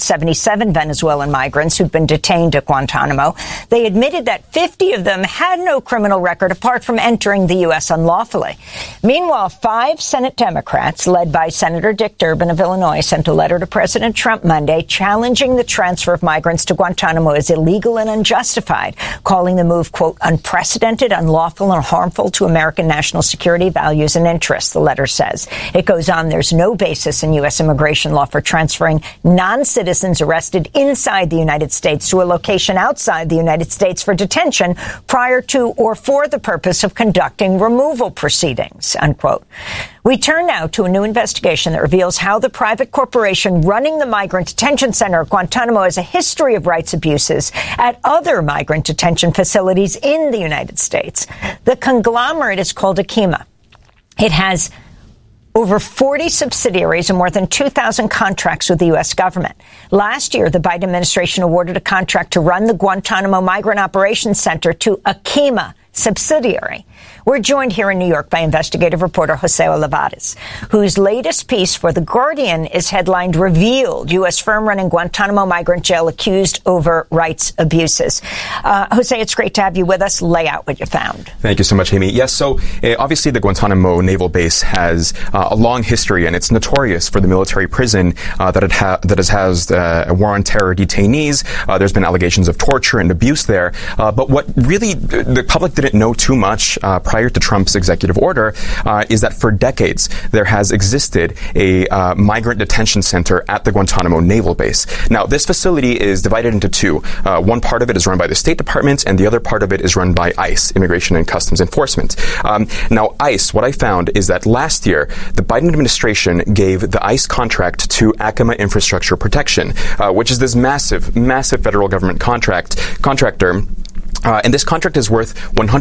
177 Venezuelan migrants who'd been detained at Guantanamo, they admitted that 50 of them had no criminal record apart from entering the U.S. unlawfully. Meanwhile, 5 Senate Democrats, led by Senator Dick Durbin of Illinois, sent a letter to President Trump Monday challenging the transfer of migrants to Guantanamo as illegal and unjustified, calling the move, quote, unprecedented, unlawful, and harmful to American national security values and interests, the letter says. It goes on, there's no basis in U.S. immigration law for transferring non-citizens arrested inside the United States to a location outside the United States for detention prior to or for the purpose of conducting removal proceedings, unquote. We turn now to a new investigation that reveals how the private corporation running the migrant detention center at Guantanamo has a history of rights abuses at other migrant detention facilities in the United States. The conglomerate is called Akima. It has over 40 subsidiaries and more than 2,000 contracts with the U.S. government. Last year, the Biden administration awarded a contract to run the Guantanamo Migrant Operations Center to Akima subsidiary. We're joined here in New York by investigative reporter Jose Olivares, whose latest piece for The Guardian is headlined, Revealed, U.S. firm running Guantanamo migrant jail accused over rights abuses. Jose, it's great to have you with us. Lay out what you found. Thank you so much, Amy. Yes, so obviously the Guantanamo Naval Base has a long history, and it's notorious for the military prison that has housed a war on terror detainees. There's been allegations of torture and abuse there. But what really the public didn't know too much prior to Trump's executive order is that for decades there has existed a migrant detention center at the Guantanamo Naval Base. Now, this facility is divided into two. One part of it is run by the State Department, and the other part of it is run by ICE, Immigration and Customs Enforcement. Now, ICE, what I found is that last year the Biden administration gave the ICE contract to Acoma Infrastructure Protection, which is this massive federal government contractor. And this contract is worth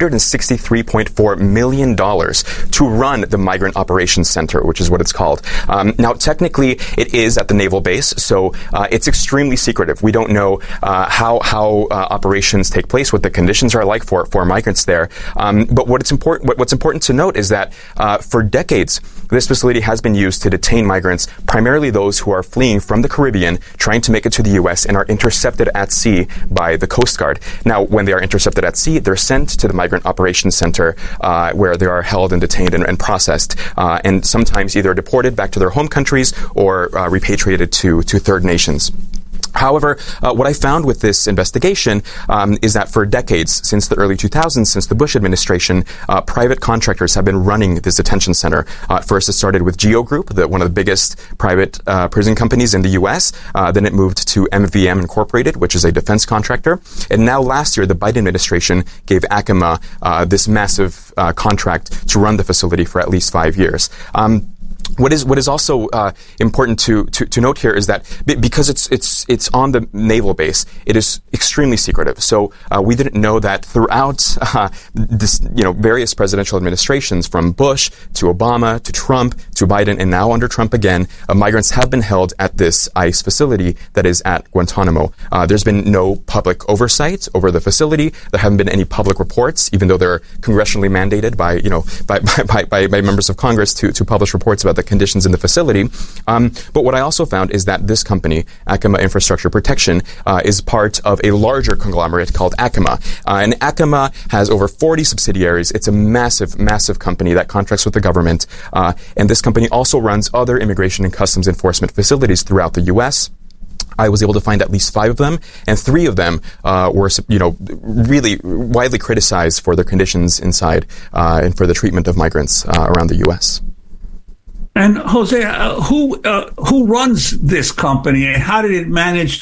$163.4 million to run the Migrant Operations Center, which is what it's called. Now, technically, it is at the naval base, so it's extremely secretive. We don't know how operations take place, what the conditions are like for migrants there. But what's important to note is that for decades, this facility has been used to detain migrants, primarily those who are fleeing from the Caribbean, trying to make it to the U.S. and are intercepted at sea by the Coast Guard. Now, when they are intercepted at sea, they're sent to the Migrant Operations Center where they are held and detained and processed, and sometimes either deported back to their home countries or repatriated to third nations. However, what I found with this investigation is that for decades, since the early 2000s, since the Bush administration, private contractors have been running this detention center. First, it started with GEO Group, one of the biggest private prison companies in the U.S. Then it moved to MVM Incorporated, which is a defense contractor. And now last year, the Biden administration gave Acoma this massive contract to run the facility for at least 5 years. What is also important to note here is that because it's on the naval base, it is extremely secretive. So we didn't know that throughout this, various presidential administrations, from Bush to Obama to Trump to Biden, and now under Trump again, migrants have been held at this ICE facility that is at Guantanamo. There's been no public oversight over the facility. There haven't been any public reports, even though they're congressionally mandated by members of Congress to publish reports about the conditions in the facility. But what I also found is that this company, Acima Infrastructure Protection, is part of a larger conglomerate called Acima. And Acima has over 40 subsidiaries. It's a massive, massive company that contracts with the government. And this company also runs other immigration and customs enforcement facilities throughout the U.S. I was able to find at least 5 of them, and 3 of them were, really widely criticized for their conditions inside and for the treatment of migrants around the U.S. And Jose, who runs this company, and how did it manage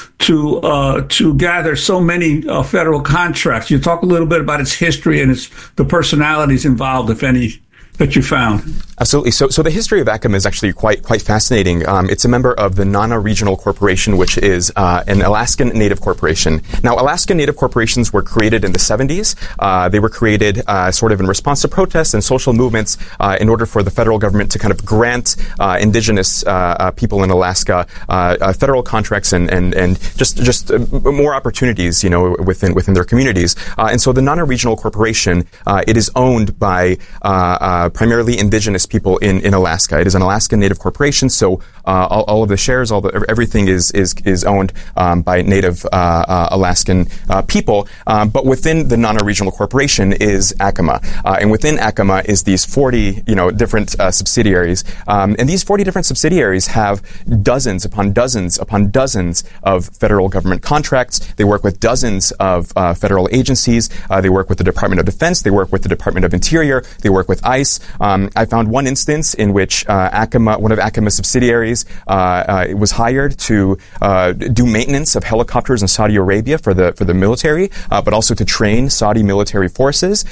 to gather so many federal contracts? You talk a little bit about its history and the personalities involved, if any, that you found. Absolutely. So the history of Acima is actually quite fascinating. It's a member of the Nana Regional Corporation, which is an Alaskan Native corporation. Now, Alaskan Native corporations were created in the 70s. They were created sort of in response to protests and social movements in order for the federal government to kind of grant indigenous people in Alaska federal contracts and just more opportunities, within their communities. And so the Nana Regional Corporation, it is owned by primarily indigenous people in Alaska. It is an Alaskan Native corporation, so all of the shares, everything is owned by Native Alaskan people. But within the Nana Regional Corporation is Acima, and within Acima is these 40 different subsidiaries, and these 40 different subsidiaries have dozens upon dozens upon dozens of federal government contracts. They work with dozens of federal agencies. They work with the Department of Defense. They work with the Department of Interior. They work with ICE. I found one instance in which Acima, one of Acima's subsidiaries, was hired to do maintenance of helicopters in Saudi Arabia for the military, but also to train Saudi military forces.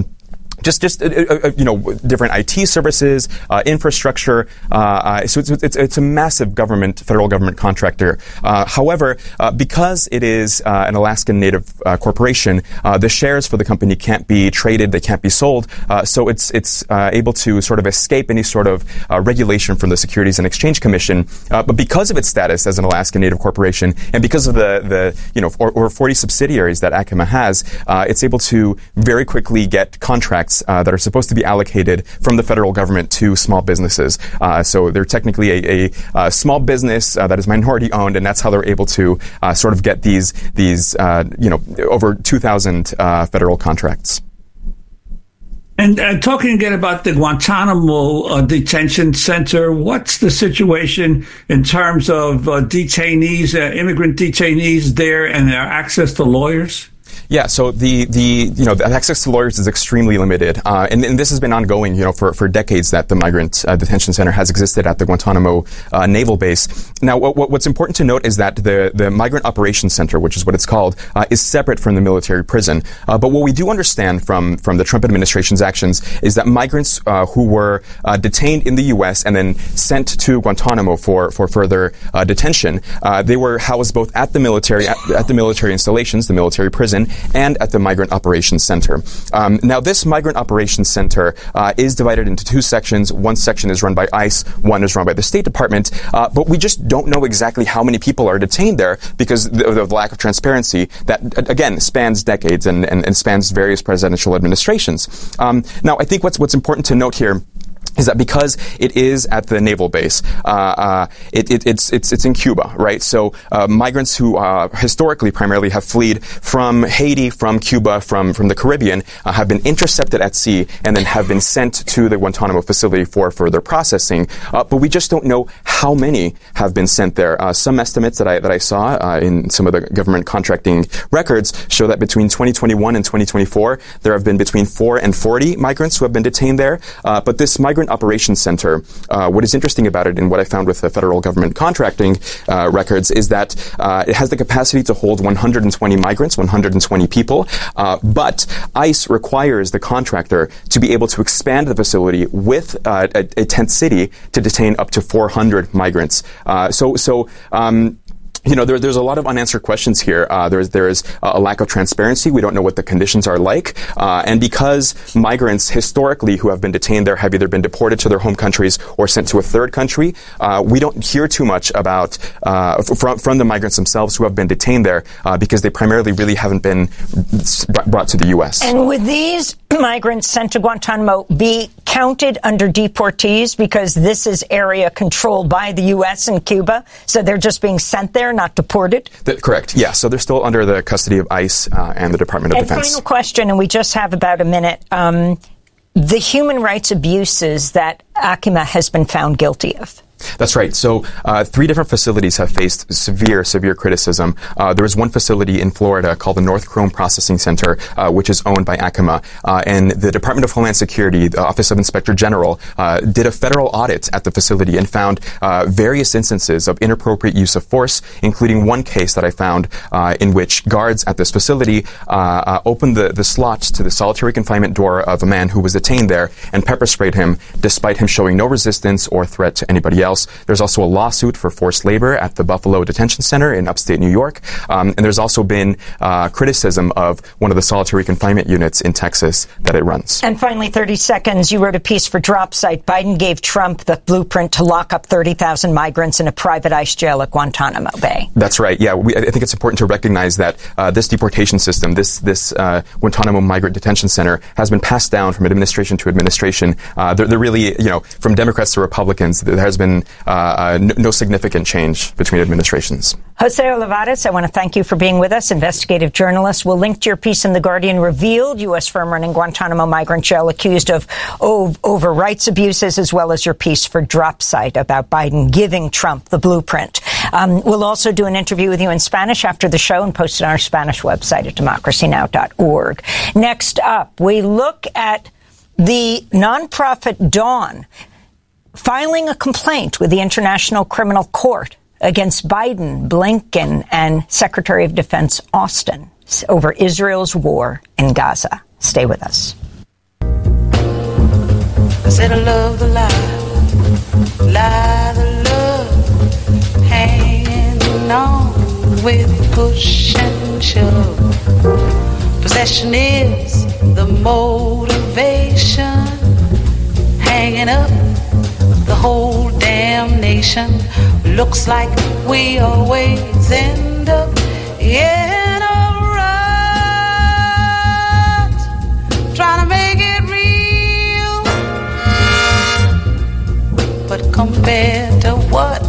Just different IT services, infrastructure. So it's a massive federal government contractor. However, because it is an Alaskan Native corporation, the shares for the company can't be traded, they can't be sold. So it's able to sort of escape any sort of regulation from the Securities and Exchange Commission. But because of its status as an Alaskan Native corporation, and because of the over 40 subsidiaries that Acima has, it's able to very quickly get contracts that are supposed to be allocated from the federal government to small businesses. So they're technically a small business that is minority owned, and that's how they're able to sort of get these over 2,000 federal contracts. And talking again about the Guantanamo detention center, what's the situation in terms of detainees, immigrant detainees there, and their access to lawyers? Yeah, so the access to lawyers is extremely limited, and this has been ongoing, for decades that the migrant detention center has existed at the Guantanamo naval base. Now, what's important to note is that the Migrant Operations Center, which is what it's called, is separate from the military prison. But what we do understand from the Trump administration's actions is that migrants who were detained in the U.S. and then sent to Guantanamo for further detention, they were housed both at the military installations, the military prison, and at the Migrant Operations Center. Now, this Migrant Operations Center is divided into 2 sections. One section is run by ICE, one is run by the State Department, but we just don't know exactly how many people are detained there because of the lack of transparency that, again, spans decades and spans various presidential administrations. Now, I think what's important to note here is that because it is at the naval base, it's in Cuba, right? So migrants who historically primarily have fled from Haiti, from Cuba, from the Caribbean, have been intercepted at sea and then have been sent to the Guantanamo facility for further processing. But we just don't know how many have been sent there. Some estimates that I saw in some of the government contracting records show that between 2021 and 2024, there have been between 4 and 40 migrants who have been detained there. But this migrant Migrant Operations Center, what is interesting about it and what I found with the federal government contracting records is that it has the capacity to hold 120 migrants, 120 people, but ICE requires the contractor to be able to expand the facility with a tent city to detain up to 400 migrants. There's a lot of unanswered questions here. There is a lack of transparency. We don't know what the conditions are like. And because migrants historically who have been detained there have either been deported to their home countries or sent to a third country, we don't hear too much about from the migrants themselves who have been detained there because they primarily really haven't been brought to the U.S. And would these migrants sent to Guantanamo be counted under deportees because this is area controlled by the U.S. and Cuba? So they're just being sent there, not deported? Correct. Yeah. So they're still under the custody of ICE and the Department of Defense. Final question, and we just have about a minute. The human rights abuses that Akima has been found guilty of. That's right. So 3 different facilities have faced severe criticism. There is one facility in Florida called the North Chrome Processing Center, which is owned by Akima. And the Department of Homeland Security, the Office of Inspector General, did a federal audit at the facility and found various instances of inappropriate use of force, including one case that I found in which guards at this facility opened the slots to the solitary confinement door of a man who was detained there and pepper sprayed him despite him showing no resistance or threat to anybody else. There's also a lawsuit for forced labor at the Buffalo Detention Center in upstate New York. And there's also been criticism of one of the solitary confinement units in Texas that it runs. And finally, 30 seconds, you wrote a piece for DropSite. Biden gave Trump the blueprint to lock up 30,000 migrants in a private ICE jail at Guantanamo Bay. That's right. Yeah, I think it's important to recognize that this deportation system, this Guantanamo Migrant Detention Center, has been passed down from administration to administration. They're really, from Democrats to Republicans, there has been no significant change between administrations. Jose Olivares, I want to thank you for being with us, investigative journalist. We'll link to your piece in The Guardian, revealed U.S. firm running Guantanamo migrant jail accused of over rights abuses, as well as your piece for DropSite about Biden giving Trump the blueprint. We'll also do an interview with you in Spanish after the show and post it on our Spanish website at democracynow.org. Next up, we look at the nonprofit Dawn filing a complaint with the International Criminal Court against Biden, Blinken, and Secretary of Defense Austin over Israel's war in Gaza. Stay with us. I said I love the lie the love, hanging on with push and shove. Possession is the motivation, hanging up the whole damn nation. Looks like we always end up in a rut, trying to make it real. But compared to what?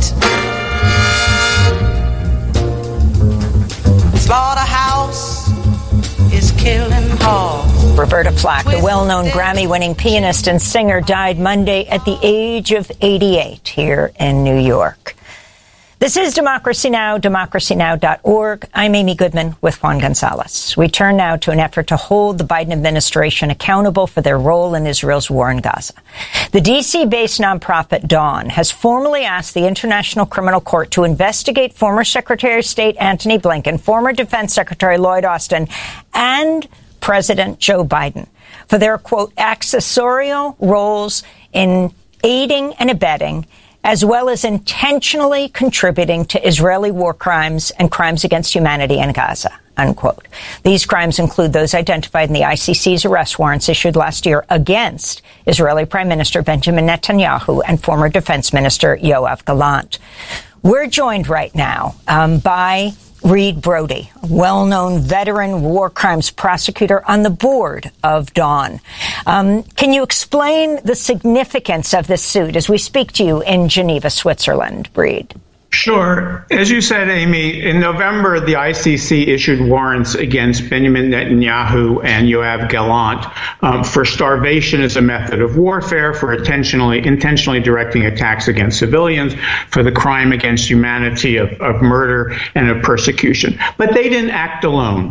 Slaughterhouse is killing hard. Roberta Flack, the well-known Grammy-winning pianist and singer, died Monday at the age of 88 here in New York. This is Democracy Now!, democracynow.org. I'm Amy Goodman with Juan Gonzalez. We turn now to an effort to hold the Biden administration accountable for their role in Israel's war in Gaza. The D.C.-based nonprofit Dawn has formally asked the International Criminal Court to investigate former Secretary of State Antony Blinken, former Defense Secretary Lloyd Austin, and President Joe Biden for their, quote, accessorial roles in aiding and abetting, as well as intentionally contributing to Israeli war crimes and crimes against humanity in Gaza, unquote. These crimes include those identified in the ICC's arrest warrants issued last year against Israeli Prime Minister Benjamin Netanyahu and former Defense Minister Yoav Gallant. We're joined right now by Reed Brody, a well-known veteran war crimes prosecutor on the board of Dawn. Can you explain the significance of this suit as we speak to you in Geneva, Switzerland, Reed? Sure. As you said, Amy, in November, the ICC issued warrants against Benjamin Netanyahu and Yoav Gallant for starvation as a method of warfare, for intentionally directing attacks against civilians, for the crime against humanity of murder and of persecution. But they didn't act alone.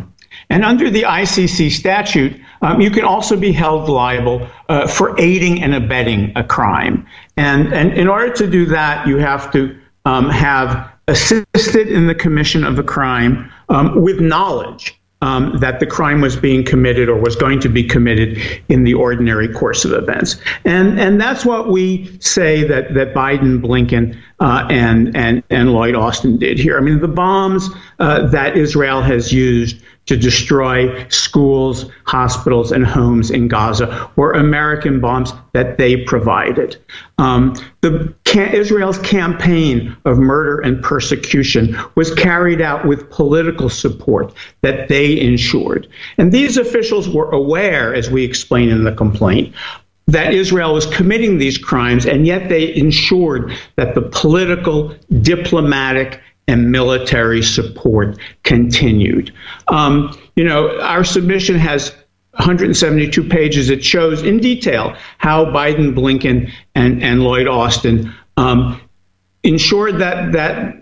And under the ICC statute, you can also be held liable for aiding and abetting a crime. And in order to do that, you have to have assisted in the commission of a crime with knowledge that the crime was being committed or was going to be committed in the ordinary course of events. And that's what we say that Biden, Blinken, and Lloyd Austin did here. I mean, the bombs that Israel has used to destroy schools, hospitals, and homes in Gaza were American bombs that they provided. Israel's campaign of murder and persecution was carried out with political support that they ensured. And these officials were aware, as we explain in the complaint, that Israel was committing these crimes, and yet they ensured that the political, diplomatic, and military support continued. Our submission has 172 pages. It shows in detail how Biden, Blinken, and Lloyd Austin ensured that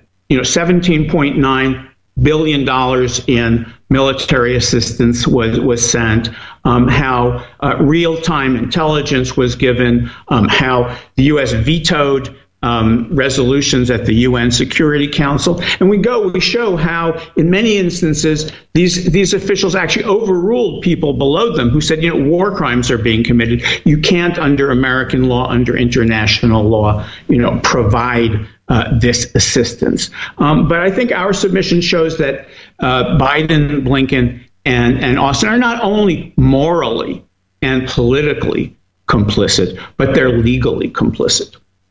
$17.9 billion in military assistance was sent, how real-time intelligence was given, how the U.S. vetoed resolutions at the UN Security Council. And we show how, in many instances, these officials actually overruled people below them who said, war crimes are being committed. You can't, under American law, under international law, provide this assistance. But I think our submission shows that Biden, Blinken, and Austin are not only morally and politically complicit, but they're legally complicit.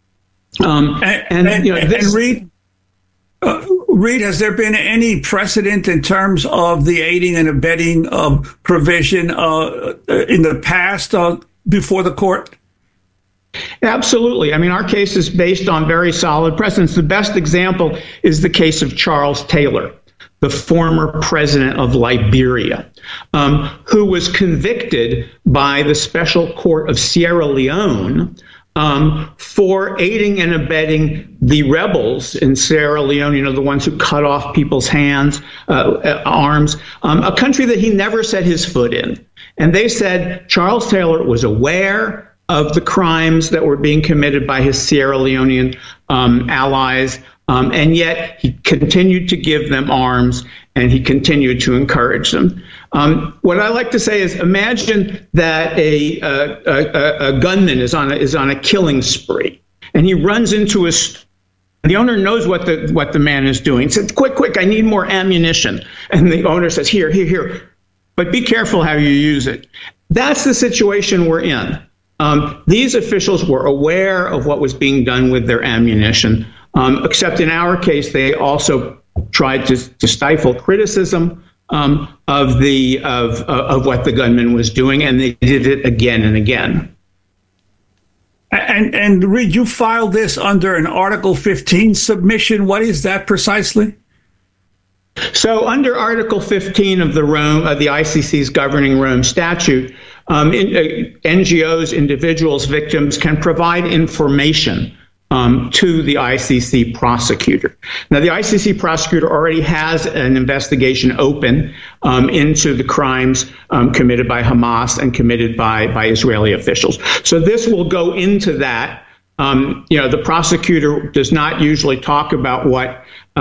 Reed, has there been any precedent in terms of the aiding and abetting provision in the past before the court? Absolutely. I mean, our case is based on very solid precedents. The best example is the case of Charles Taylor, the former president of Liberia, who was convicted by the Special Court of Sierra Leone for aiding and abetting the rebels in Sierra Leone, the ones who cut off people's hands, arms, a country that he never set his foot in. And they said Charles Taylor was aware of the crimes that were being committed by his Sierra Leonean allies, and yet he continued to give them arms and he continued to encourage them. What I like to say is, imagine that a gunman is on a killing spree, and he runs into the owner knows what the man is doing. He says, quick, I need more ammunition. And the owner says, here, but be careful how you use it. That's the situation we're in. These officials were aware of what was being done with their ammunition, except in our case, they also tried to stifle criticism of what the gunman was doing, and they did it again and again. And Reed, you filed this under an Article 15 submission. What is that precisely? So under Article 15 of the ICC's governing Rome statute, NGOs, individuals, victims can provide information to the ICC prosecutor. Now, the ICC prosecutor already has an investigation open into the crimes committed by Hamas and committed by Israeli officials. So this will go into that. The prosecutor does not usually talk about what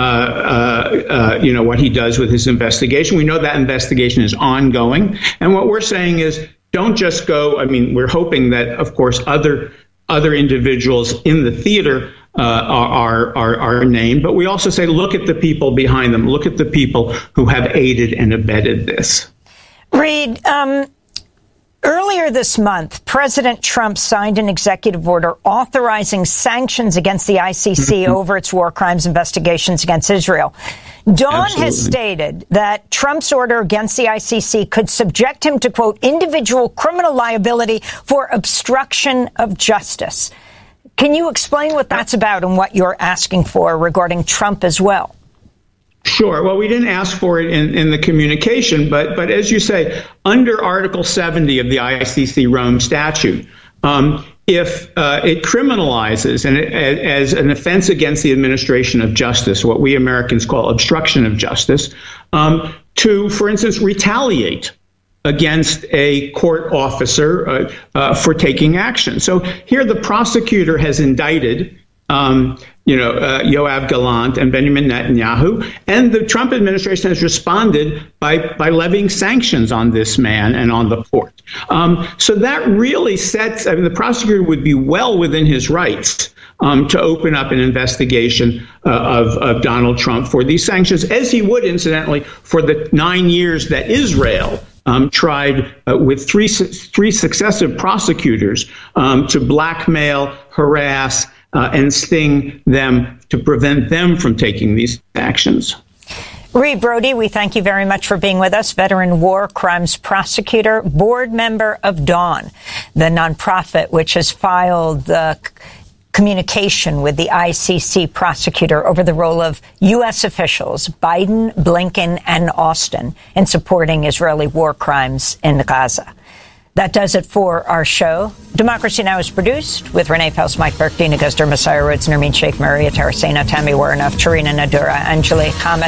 he does with his investigation. We know that investigation is ongoing. And what we're saying is, don't just go. I mean, we're hoping that, of course, other individuals in the theater are named, but we also say, look at the people behind them. Look at the people who have aided and abetted this. Reed, earlier this month, President Trump signed an executive order authorizing sanctions against the ICC over its war crimes investigations against Israel. Dawn has stated that Trump's order against the ICC could subject him to, quote, individual criminal liability for obstruction of justice. Can you explain what that's about and what you're asking for regarding Trump as well? Sure. Well, we didn't ask for it in the communication, but as you say, under Article 70 of the ICC Rome statute, if it criminalizes and as an offense against the administration of justice, what we Americans call obstruction of justice, to, for instance, retaliate against a court officer for taking action. So here the prosecutor has indicted Yoav Gallant and Benjamin Netanyahu, and the Trump administration has responded by levying sanctions on this man and on the port. So that really sets, the prosecutor would be well within his rights to open up an investigation of Donald Trump for these sanctions, as he would, incidentally, for the 9 years that Israel tried with three successive prosecutors to blackmail, harass, and sting them to prevent them from taking these actions. Ree Brody, we thank you very much for being with us. Veteran war crimes prosecutor, board member of Dawn, the nonprofit which has filed the communication with the ICC prosecutor over the role of U.S. officials, Biden, Blinken, and Austin, in supporting Israeli war crimes in Gaza. That does it for our show. Democracy Now! Is produced with Renee Pels, Mike Burke, Dina Guzder, Messiah Rhodes, Nermeen Sheikh, Maria Taracena, Tammy Warnoff, Charina Nadura, Angelique Hamed,